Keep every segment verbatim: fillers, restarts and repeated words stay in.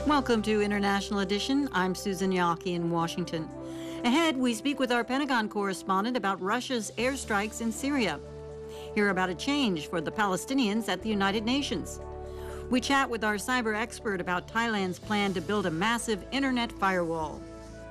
Welcome to International Edition. I'm Susan Yaki in Washington. Ahead, we speak with our Pentagon correspondent about Russia's airstrikes in Syria. Hear about a change for the Palestinians at the United Nations. We chat with our cyber expert about Thailand's plan to build a massive internet firewall.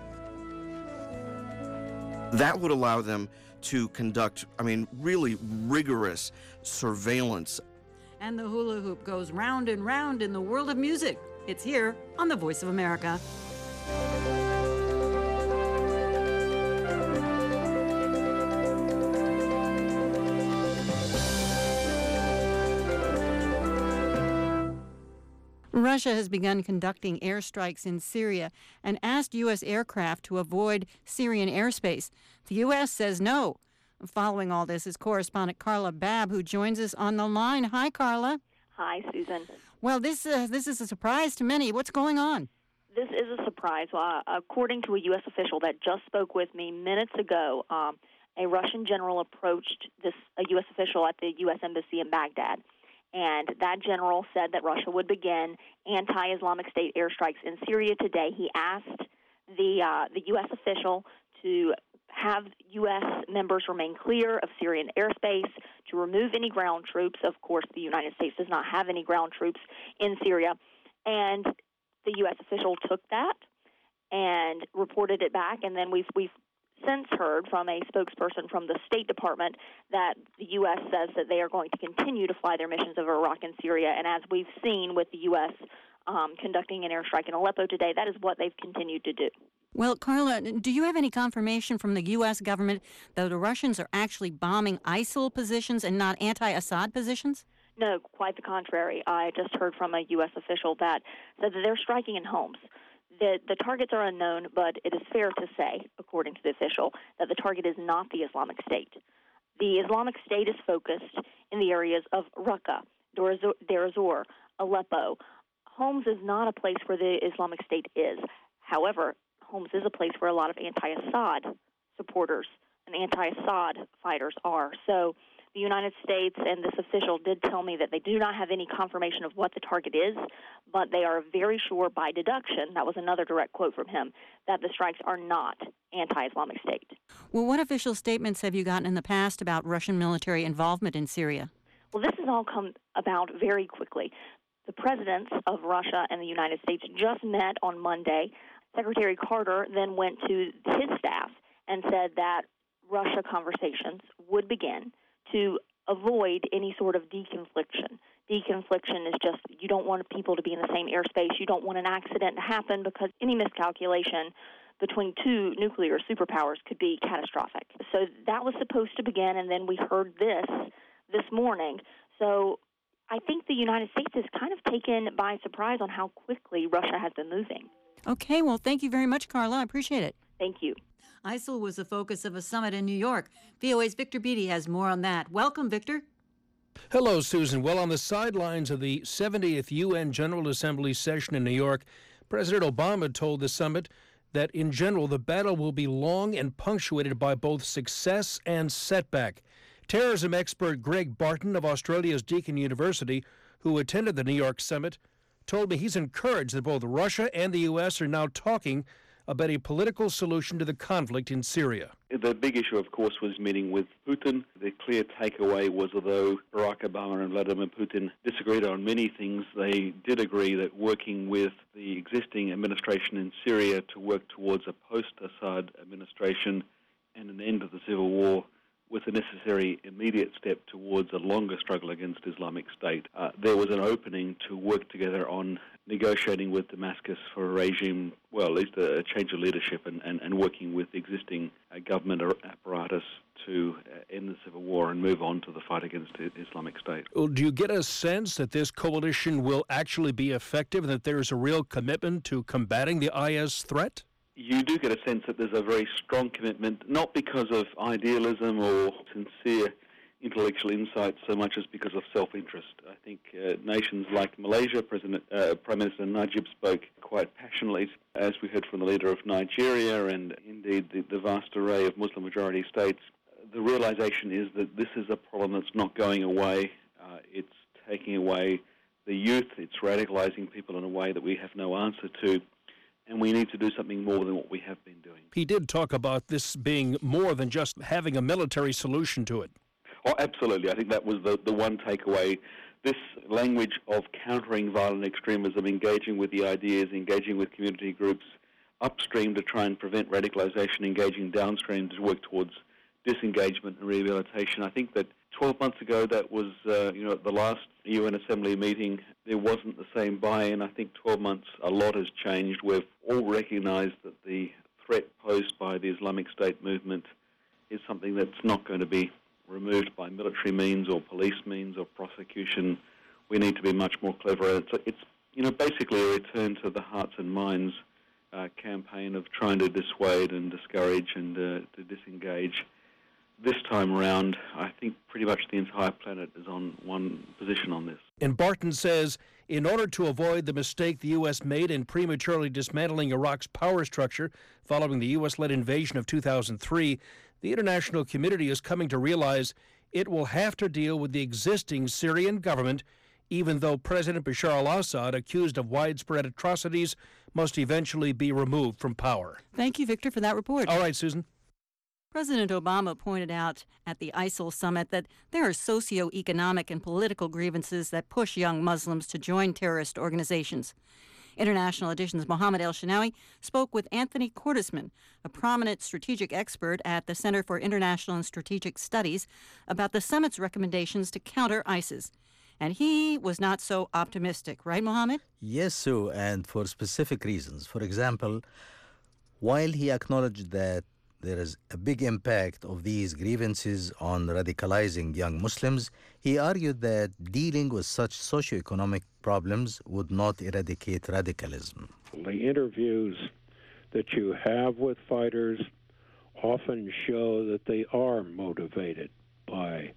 That would allow them to conduct, I mean, really rigorous surveillance. And the hula hoop goes round and round in the world of music. It's here on The Voice of America. Russia has begun conducting airstrikes in Syria and asked U S aircraft to avoid Syrian airspace. The U S says no. Following all this is correspondent Carla Babb, who joins us on the line. Hi, Carla. Hi, Susan. Well, this uh, this is a surprise to many. What's going on? This is a surprise. Well, uh, according to a U S official that just spoke with me minutes ago, um, a Russian general approached this a U S official at the U S Embassy in Baghdad. And that general said that Russia would begin anti-Islamic State airstrikes in Syria today. He asked the uh, the U S official to have U S members remain clear of Syrian airspace, to remove any ground troops. Of course, the United States does not have any ground troops in Syria. And the U S official took that and reported it back, and then we've we've since heard from a spokesperson from the State Department that the U S says that they are going to continue to fly their missions over Iraq and Syria. And as we've seen with the U S um, conducting an airstrike in Aleppo today, that is what they've continued to do. Well, Carla, do you have any confirmation from the U S government that the Russians are actually bombing ISIL positions and not anti-Assad positions? No, quite the contrary. I just heard from a U S official that said that they're striking in homes. The, the targets are unknown, but it is fair to say, according to the official, that the target is not the Islamic State. The Islamic State is focused in the areas of Raqqa, Deir ez-Zor, Aleppo. Homs is not a place where the Islamic State is. However, Homs is a place where a lot of anti-Assad supporters and anti-Assad fighters are. So the United States and this official did tell me that they do not have any confirmation of what the target is, but they are very sure by deduction, that was another direct quote from him, that the strikes are not anti-Islamic State. Well, what official statements have you gotten in the past about Russian military involvement in Syria? Well, this has all come about very quickly. The presidents of Russia and the United States just met on Monday. Secretary Carter then went to his staff and said that Russia conversations would begin to avoid any sort of deconfliction. Deconfliction is just you don't want people to be in the same airspace. You don't want an accident to happen because any miscalculation between two nuclear superpowers could be catastrophic. So that was supposed to begin, and then we heard this this morning. So I think the United States is kind of taken by surprise on how quickly Russia has been moving. Okay, well, thank you very much, Carla. I appreciate it. Thank you. ISIL was the focus of a summit in New York. V O A's Victor Beattie has more on that. Welcome, Victor. Hello, Susan. Well, on the sidelines of the seventieth U N General Assembly session in New York, President Obama told the summit that, in general, the battle will be long and punctuated by both success and setback. Terrorism expert Greg Barton of Australia's Deakin University, who attended the New York summit, told me he's encouraged that both Russia and the U S are now talking about a political solution to the conflict in Syria. The big issue, of course, was meeting with Putin. The clear takeaway was, although Barack Obama and Vladimir Putin disagreed on many things, they did agree that working with the existing administration in Syria to work towards a post-Assad administration and an end of the civil war with the necessary immediate step towards a longer struggle against Islamic State. Uh, there was an opening to work together on negotiating with Damascus for a regime, well, at least a, a change of leadership and, and, and working with the existing uh, government apparatus to uh, end the civil war and move on to the fight against the Islamic State. Well, do you get a sense that this coalition will actually be effective and that there is a real commitment to combating the I S threat? You do get a sense that there's a very strong commitment, not because of idealism or sincere intellectual insight so much as because of self-interest. I think uh, nations like Malaysia, President, uh, Prime Minister Najib spoke quite passionately, as we heard from the leader of Nigeria and indeed the, the vast array of Muslim-majority states. The realization is that this is a problem that's not going away. Uh, it's taking away the youth. It's radicalizing people in a way that we have no answer to, and we need to do something more than what we have been doing. He did talk about this being more than just having a military solution to it. Oh, absolutely. I think that was the, the one takeaway. This language of countering violent extremism, engaging with the ideas, engaging with community groups upstream to try and prevent radicalization, engaging downstream to work towards disengagement and rehabilitation. I think that twelve months ago, that was, uh, you know, at the last U N Assembly meeting, there wasn't the same buy-in. I think twelve months, a lot has changed. We've all recognized that the threat posed by the Islamic State movement is something that's not going to be removed by military means or police means or prosecution. We need to be much more clever. It's, it's you know, basically a return to the hearts and minds uh, campaign of trying to dissuade and discourage and uh, to disengage. This time around, I think pretty much the entire planet is on one position on this. And Barton says, in order to avoid the mistake the U S made in prematurely dismantling Iraq's power structure following the U S-led invasion of two thousand three, the international community is coming to realize it will have to deal with the existing Syrian government, even though President Bashar al-Assad, accused of widespread atrocities, must eventually be removed from power. Thank you, Victor, for that report. All right, Susan. President Obama pointed out at the I S I L summit that there are socioeconomic and political grievances that push young Muslims to join terrorist organizations. International Edition's Mohammed El-Shinawi spoke with Anthony Cordesman, a prominent strategic expert at the Center for International and Strategic Studies, about the summit's recommendations to counter ISIS. And he was not so optimistic, right, Mohammed? Yes, Sue, and for specific reasons. For example, while he acknowledged that there is a big impact of these grievances on radicalizing young Muslims, he argued that dealing with such socioeconomic problems would not eradicate radicalism. The interviews that you have with fighters often show that they are motivated by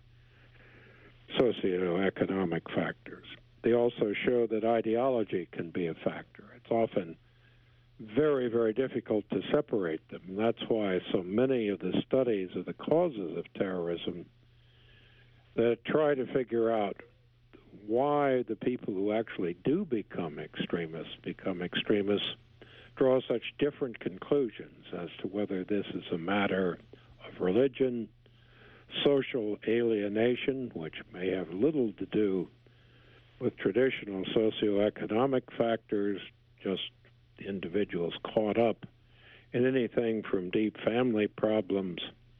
socioeconomic factors. They also show that ideology can be a factor. It's often very, very difficult to separate them. And that's why so many of the studies of the causes of terrorism that try to figure out why the people who actually do become extremists become extremists draw such different conclusions as to whether this is a matter of religion, social alienation, which may have little to do with traditional socioeconomic factors, just individuals caught up in anything from deep family problems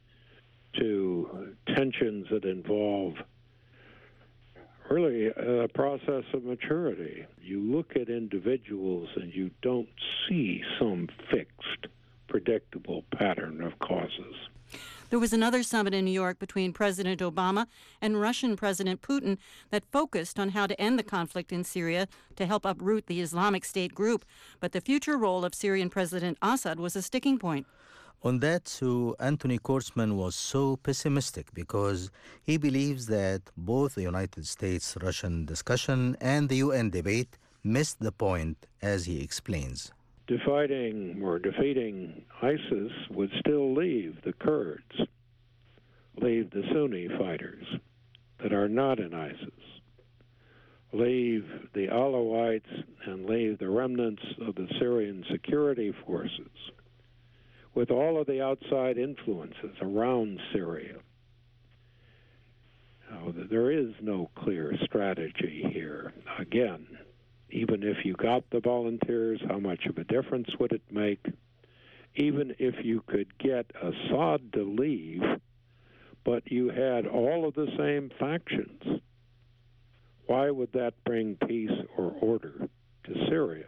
to tensions that involve really a process of maturity. You look at individuals and you don't see some fixed, predictable pattern of causes. There was another summit in New York between President Obama and Russian President Putin that focused on how to end the conflict in Syria to help uproot the Islamic State group. But the future role of Syrian President Assad was a sticking point. On that, Sue, Anthony Cordesman was so pessimistic because he believes that both the United States-Russian discussion and the U N debate missed the point, as he explains. Dividing or defeating ISIS would still leave the Kurds, leave the Sunni fighters that are not in ISIS, leave the Alawites, and leave the remnants of the Syrian security forces with all of the outside influences around Syria. Now, there is no clear strategy here. Again, even if you got the volunteers, how much of a difference would it make? Even if you could get Assad to leave, but you had all of the same factions, why would that bring peace or order to Syria?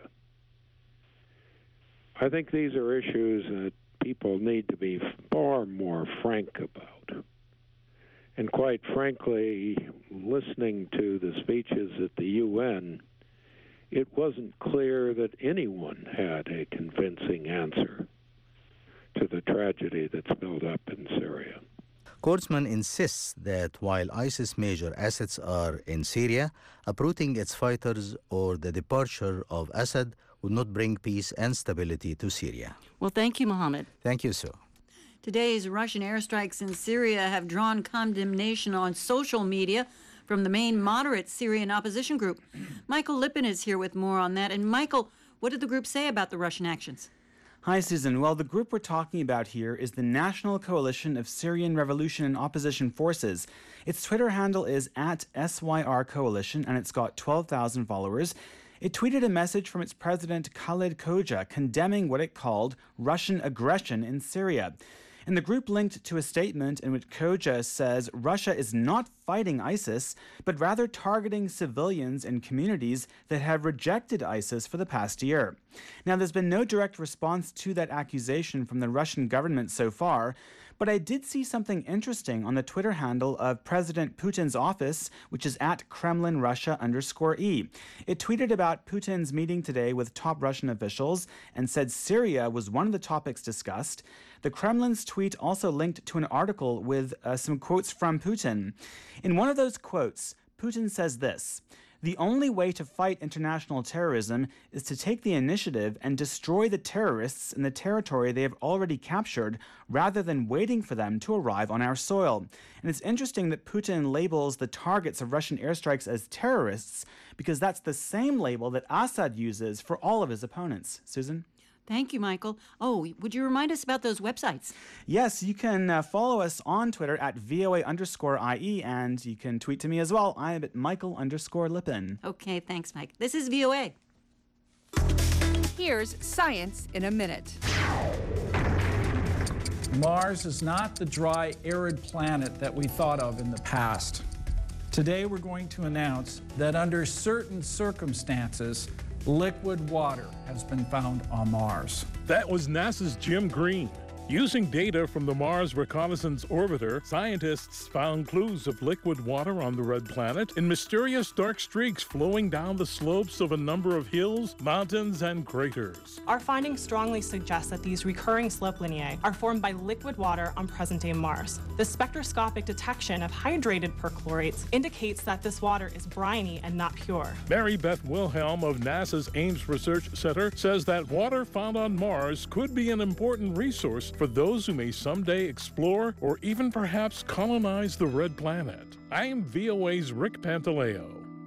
I think these are issues that people need to be far more frank about. And quite frankly, listening to the speeches at the U N, it wasn't clear that anyone had a convincing answer to the tragedy that's built up in Syria. Cordesman insists that while ISIS major assets are in Syria, uprooting its fighters or the departure of Assad would not bring peace and stability to Syria. Well, thank you, Mohammed. Thank you, Sue. Today's Russian airstrikes in Syria have drawn condemnation on social media from the main moderate Syrian opposition group. Michael Lippin is here with more on that. And Michael, what did the group say about the Russian actions? Hi, Susan. Well, the group we're talking about here is the National Coalition of Syrian Revolution and Opposition Forces. Its Twitter handle is at S Y R Coalition, and it's got twelve thousand followers. It tweeted a message from its president, Khaled Koja, condemning what it called Russian aggression in Syria. And the group linked to a statement in which Koja says Russia is not fighting ISIS, but rather targeting civilians and communities that have rejected ISIS for the past year. Now, there's been no direct response to that accusation from the Russian government so far, but I did see something interesting on the Twitter handle of President Putin's office, which is at Kremlin Russia underscore E. It tweeted about Putin's meeting today with top Russian officials and said Syria was one of the topics discussed. The Kremlin's tweet also linked to an article with uh, some quotes from Putin. In one of those quotes, Putin says this: "The only way to fight international terrorism is to take the initiative and destroy the terrorists in the territory they have already captured, rather than waiting for them to arrive on our soil." And it's interesting that Putin labels the targets of Russian airstrikes as terrorists, because that's the same label that Assad uses for all of his opponents. Susan? Thank you, Michael. Oh, would you remind us about those websites? Yes, you can uh, follow us on Twitter at V O A underscore I E, and you can tweet to me as well. I am at Michael underscore Lippin. Okay, thanks, Mike. This is V O A. Here's Science in a Minute. Mars is not the dry, arid planet that we thought of in the past. Today, we're going to announce that under certain circumstances, liquid water has been found on Mars. That was NASA's Jim Green. Using data from the Mars Reconnaissance Orbiter, scientists found clues of liquid water on the red planet in mysterious dark streaks flowing down the slopes of a number of hills, mountains, and craters. Our findings strongly suggest that these recurring slope lineae are formed by liquid water on present-day Mars. The spectroscopic detection of hydrated perchlorates indicates that this water is briny and not pure. Mary Beth Wilhelm of NASA's Ames Research Center says that water found on Mars could be an important resource for those who may someday explore or even perhaps colonize the red planet. I'm V O A's Rick Pantaleo.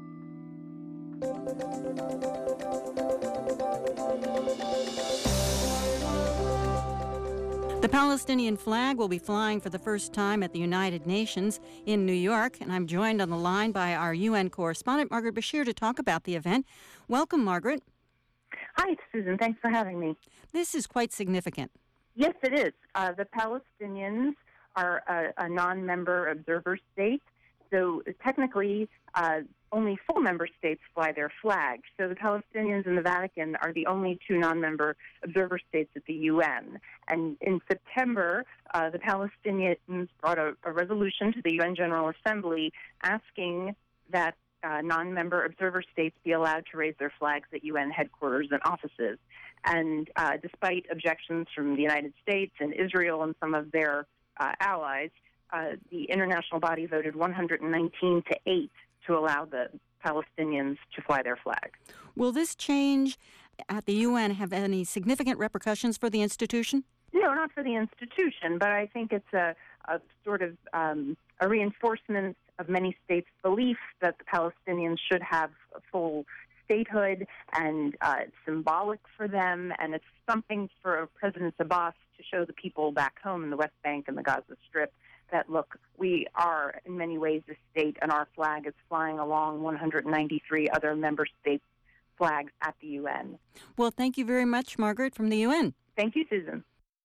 The Palestinian flag will be flying for the first time at the United Nations in New York, and I'm joined on the line by our U N correspondent, Margaret Bashir, to talk about the event. Welcome, Margaret. Hi, Susan. Thanks for having me. This is quite significant. Yes, it is. Uh, the Palestinians are a, a non-member observer state, so technically uh, only full member states fly their flag. So the Palestinians and the Vatican are the only two non-member observer states at the U N. And in September, uh, the Palestinians brought a, a resolution to the U N General Assembly asking that uh, non-member observer states be allowed to raise their flags at U N headquarters and offices. And uh, despite objections from the United States and Israel and some of their uh, allies, uh, the international body voted one hundred nineteen to eight to allow the Palestinians to fly their flag. Will this change at the U N have any significant repercussions for the institution? No, not for the institution, but I think it's a, a sort of um, a reinforcement of many states' belief that the Palestinians should have full statehood, and uh, it's symbolic for them, and it's something for President Abbas to show the people back home in the West Bank and the Gaza Strip that, look, we are in many ways a state, and our flag is flying along one hundred ninety-three other member states' flags at the U N. Well, thank you very much, Margaret, from the U N. Thank you, Susan.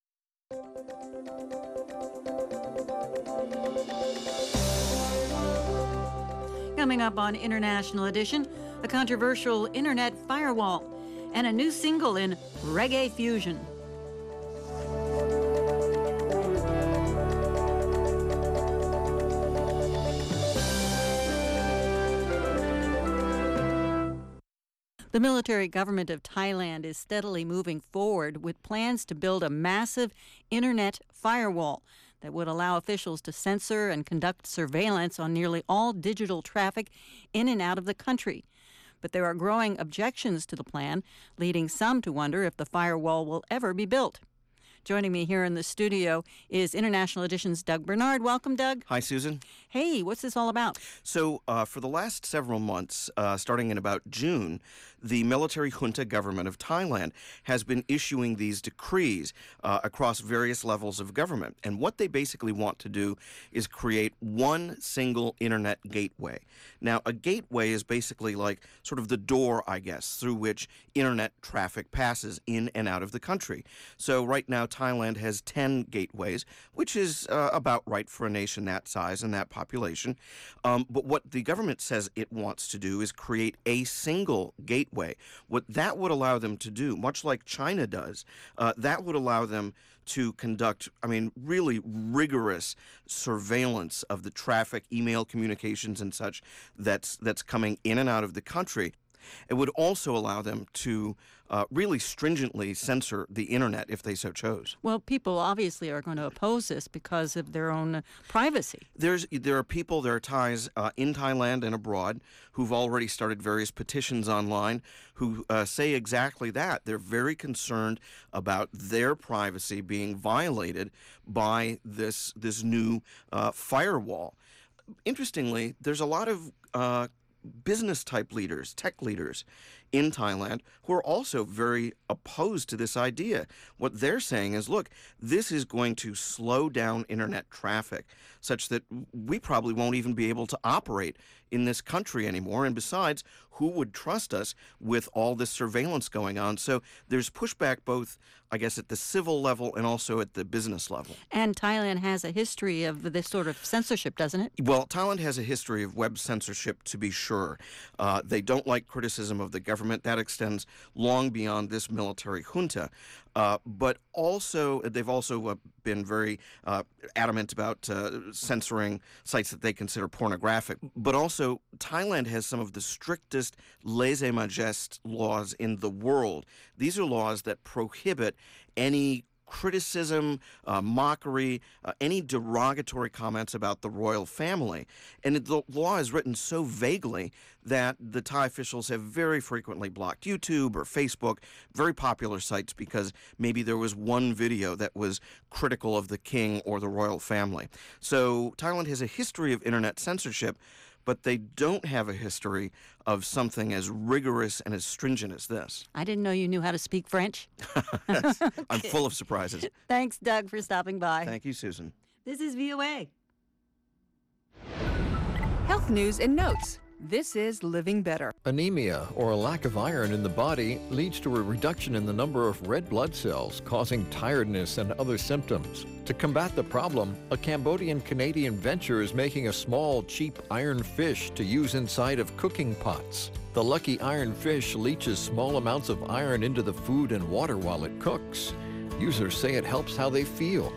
Coming up on International Edition, a controversial internet firewall, and a new single in reggae fusion. The military government of Thailand is steadily moving forward with plans to build a massive internet firewall that would allow officials to censor and conduct surveillance on nearly all digital traffic in and out of the country. But there are growing objections to the plan, leading some to wonder if the firewall will ever be built. Joining me here in the studio is International Edition's Doug Bernard. Welcome, Doug. Hi, Susan. Hey, what's this all about? So, uh, for the last several months, uh, starting in about June, the military junta government of Thailand has been issuing these decrees uh, across various levels of government. And what they basically want to do is create one single internet gateway. Now, a gateway is basically like sort of the door, I guess, through which internet traffic passes in and out of the country. So right now, Thailand has ten gateways, which is uh, about right for a nation that size and that population. Um, but what the government says it wants to do is create a single gateway. What that would allow them to do, much like China does, uh, that would allow them to conduct, I mean, really rigorous surveillance of the traffic, email communications and such that's that's coming in and out of the country. It would also allow them to uh, really stringently censor the internet if they so chose. Well, people obviously are going to oppose this because of their own uh, privacy. There's there are people, there are Thais uh, in Thailand and abroad who've already started various petitions online who uh, say exactly that. They're very concerned about their privacy being violated by this this new uh, firewall. Interestingly, there's a lot of uh, business-type leaders, tech leaders in Thailand who are also very opposed to this idea. What they're saying is, look, this is going to slow down internet traffic such that we probably won't even be able to operate in this country anymore. And besides, who would trust us with all this surveillance going on? So there's pushback both, I guess, at the civil level and also at the business level. And Thailand has a history of this sort of censorship, doesn't it? Well, Thailand has a history of web censorship, to be sure. Uh, they don't like criticism of the government. That extends long beyond this military junta. Uh, but also, they've also uh, been very uh, adamant about uh, censoring sites that they consider pornographic. But also, Thailand has some of the strictest lèse-majesté laws in the world. These are laws that prohibit any criticism, uh, mockery, uh, any derogatory comments about the royal family. And the law is written so vaguely that the Thai officials have very frequently blocked YouTube or Facebook, very popular sites, because maybe there was one video that was critical of the king or the royal family. So Thailand has a history of internet censorship, but they don't have a history of something as rigorous and as stringent as this. I didn't know you knew how to speak French. I'm full of surprises. Thanks, Doug, for stopping by. Thank you, Susan. This is V O A. Health news and notes. This is Living Better. Anemia, or a lack of iron in the body, leads to a reduction in the number of red blood cells, causing tiredness and other symptoms. To combat the problem, a Cambodian-Canadian venture is making a small, cheap iron fish to use inside of cooking pots. The lucky iron fish leaches small amounts of iron into the food and water while it cooks. Users say it helps how they feel.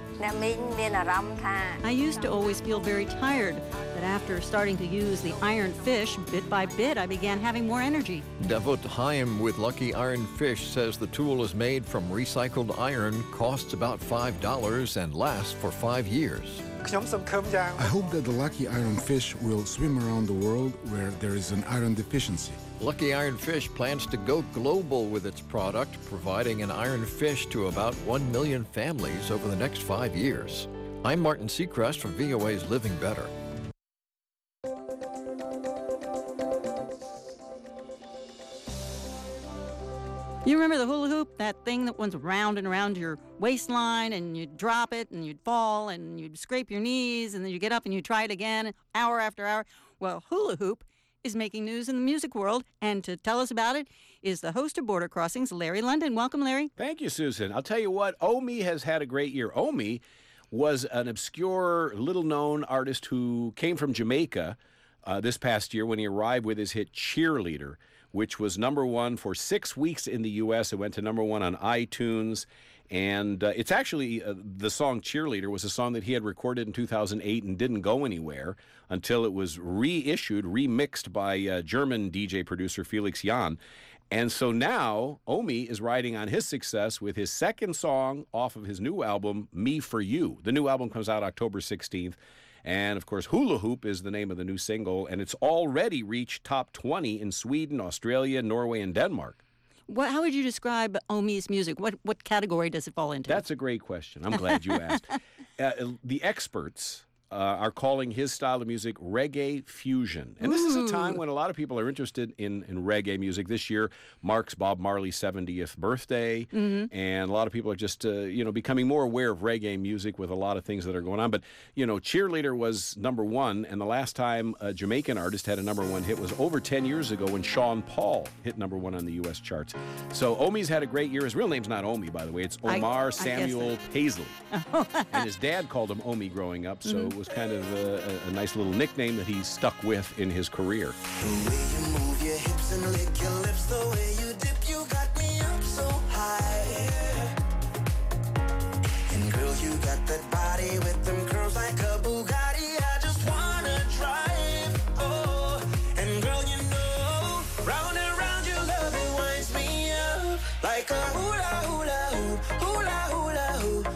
I used to always feel very tired, but after starting to use the iron fish, bit by bit, I began having more energy. Davut Haim with Lucky Iron Fish says the tool is made from recycled iron, costs about five dollars, and lasts for five years. I hope that the Lucky Iron Fish will swim around the world where there is an iron deficiency. Lucky Iron Fish plans to go global with its product, providing an iron fish to about one million families over the next five years. I'm Martin Seacrest for V O A's Living Better. You remember the hula hoop, that thing that went round and around your waistline, and you'd drop it and you'd fall and you'd scrape your knees and then you get up and you try it again hour after hour? Well, hula hoop is making news in the music world, and to tell us about it is the host of Border Crossings, Larry London. Welcome, Larry. Thank you, Susan. I'll tell you what, Omi has had a great year. Omi was an obscure, little-known artist who came from Jamaica uh, this past year when he arrived with his hit Cheerleader, which was number one for six weeks in the U S It went to number one on iTunes. And uh, it's actually, uh, the song Cheerleader was a song that he had recorded in two thousand eight and didn't go anywhere until it was reissued, remixed by uh, German D J producer Felix Jan. And so now Omi is riding on his success with his second song off of his new album, Me For You. The new album comes out October sixteenth. And, of course, Hula Hoop is the name of the new single, and it's already reached top twenty in Sweden, Australia, Norway, and Denmark. What, how would you describe Omi's music? What what category does it fall into? That's a great question. I'm glad you asked. Uh, the experts uh, are calling his style of music reggae fusion. And this is a time when a lot of people are interested in, in reggae music. This year marks Bob Marley's seventieth birthday, mm-hmm. and a lot of people are just, uh, you know, becoming more aware of reggae music with a lot of things that are going on. But, you know, Cheerleader was number one, and the last time a Jamaican artist had a number one hit was over ten years ago when Sean Paul hit number one on the U S charts. So Omi's had a great year. His real name's not Omi, by the way. It's Omar I, Samuel I Paisley. And his dad called him Omi growing up, so mm-hmm. it was kind of a, a nice little nickname that he's stuck with in his career. The way you move your hips and lick your lips, the way you dip, you got me up so high. And girl, you got that body with them curls like a Bugatti. I just wanna drive. Oh, and girl, you know, round and round your love, it winds me up like a hula hula hoop, hula hula hoop.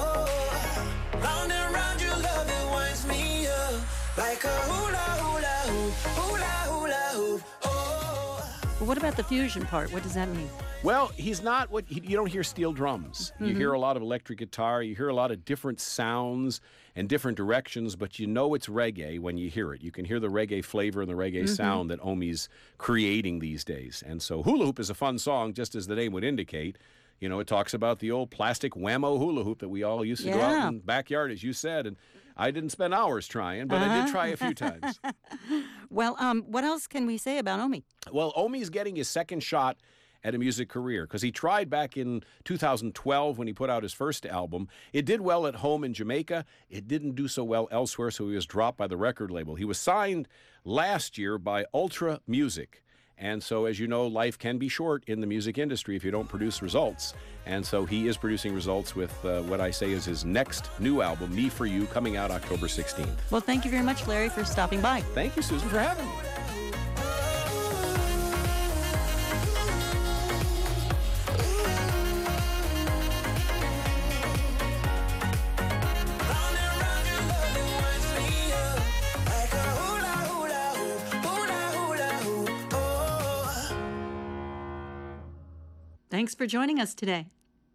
Oh, round and round your love, it winds me up like a hula hula hoop, hula hula hoop. Oh. Well, what about the fusion part? What does that mean? Well, he's not what he, you don't hear steel drums. Mm-hmm. You hear a lot of electric guitar. You hear a lot of different sounds and different directions, but you know it's reggae when you hear it. You can hear the reggae flavor and the reggae mm-hmm. sound that Omi's creating these days. And so Hula Hoop is a fun song, just as the name would indicate. You know, it talks about the old plastic whammo hula hoop that we all used to yeah. go out in the backyard, as you said. And I didn't spend hours trying, but uh-huh. I did try a few times. Well, um, what else can we say about Omi? Well, Omi's getting his second shot at a music career because he tried back in two thousand twelve when he put out his first album. It did well at home in Jamaica. It didn't do so well elsewhere, so he was dropped by the record label. He was signed last year by Ultra Music. And so, as you know, life can be short in the music industry if you don't produce results. And so he is producing results with uh, what I say is his next new album, Me For You, coming out October sixteenth. Well, thank you very much, Larry, for stopping by. Thank you, Susan, for having me. Thanks for joining us today.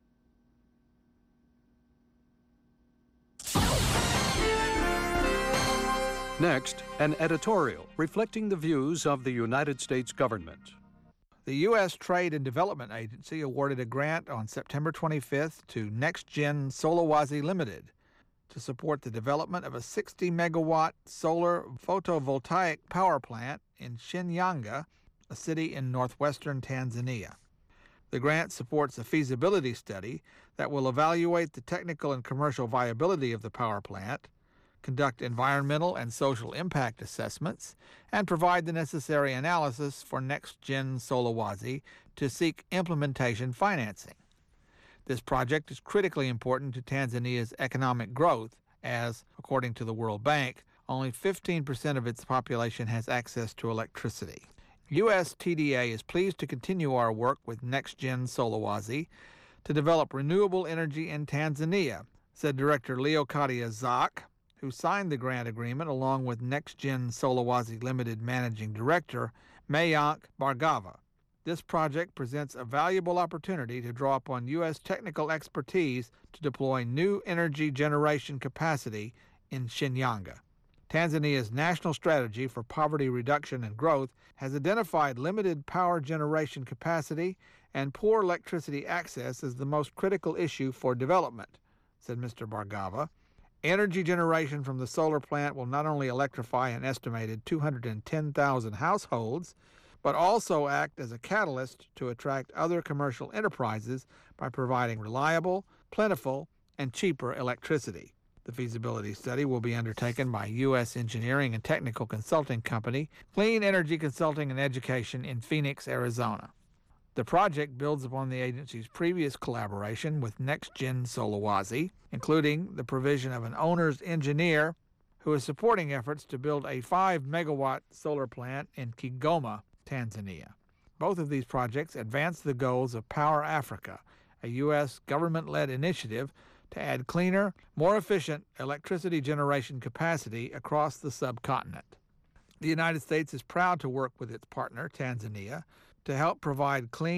Next, an editorial reflecting the views of the United States government. The U S Trade and Development Agency awarded a grant on September twenty-fifth to NextGen Solawase Limited to support the development of a sixty megawatt solar photovoltaic power plant in Shinyanga, a city in northwestern Tanzania. The grant supports a feasibility study that will evaluate the technical and commercial viability of the power plant, conduct environmental and social impact assessments, and provide the necessary analysis for NextGen Solawase to seek implementation financing. This project is critically important to Tanzania's economic growth as, according to the World Bank, only fifteen percent of its population has access to electricity. U S T D A is pleased to continue our work with NextGen Solawase to develop renewable energy in Tanzania, said Director Leocadia Zak, who signed the grant agreement along with NextGen Solawase Limited Managing Director Mayank Bhargava. This project presents a valuable opportunity to draw upon U S technical expertise to deploy new energy generation capacity in Shinyanga. Tanzania's National Strategy for Poverty Reduction and Growth has identified limited power generation capacity and poor electricity access as the most critical issue for development, said Mister Bhargava. Energy generation from the solar plant will not only electrify an estimated two hundred ten thousand households, but also act as a catalyst to attract other commercial enterprises by providing reliable, plentiful, and cheaper electricity. The feasibility study will be undertaken by U S engineering and technical consulting company Clean Energy Consulting and Education in Phoenix, Arizona. The project builds upon the agency's previous collaboration with NextGen Solawase, including the provision of an owner's engineer who is supporting efforts to build a five megawatt solar plant in Kigoma, Tanzania. Both of these projects advance the goals of Power Africa, a U S government-led initiative to add cleaner, more efficient electricity generation capacity across the subcontinent. The United States is proud to work with its partner, Tanzania, to help provide clean,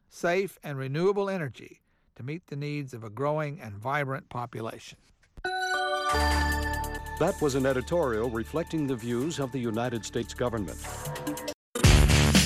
safe, and renewable energy to meet the needs of a growing and vibrant population. That was an editorial reflecting the views of the United States government.